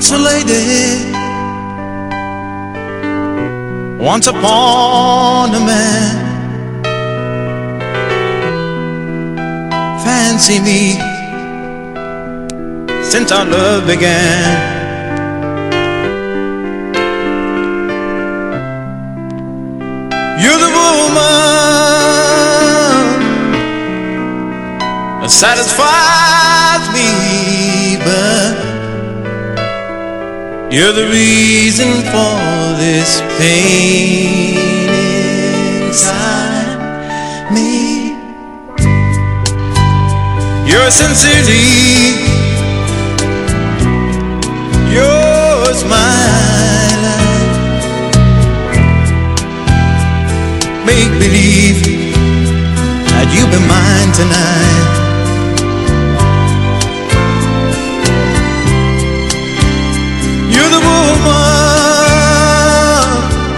Once a lady, once upon a man. Fancy me since our love began. You're the woman that satisfies me, but you're the reason for this pain inside me. You're sincerely, yours my life. Make believe that you'll be mine tonight. You're the woman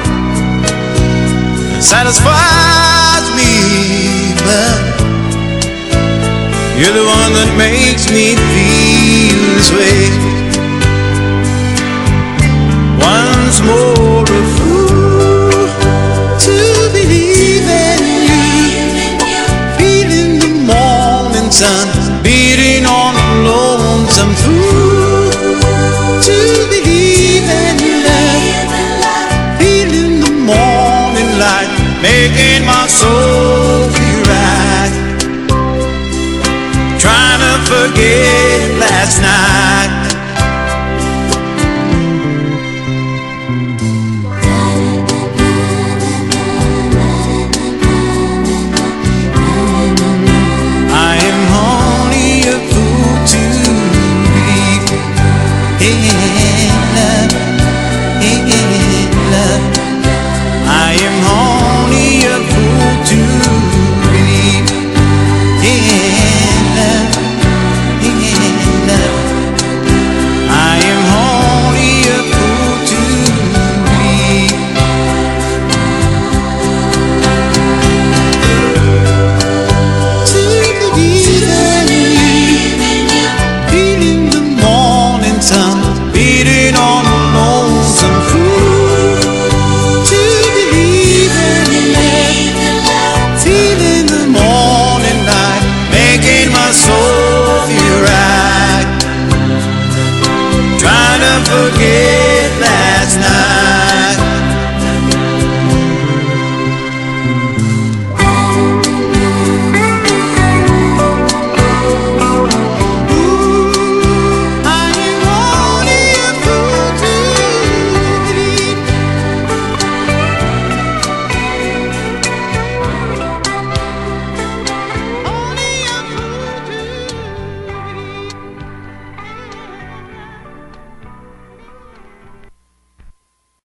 that satisfies me, but you're the one that makes me feel this way. Once more a fool to believe in you. Feeling the morning sun beating on a lonesome through. To believe in love, feeling the morning light, making my soul feel right. Trying to forget last night.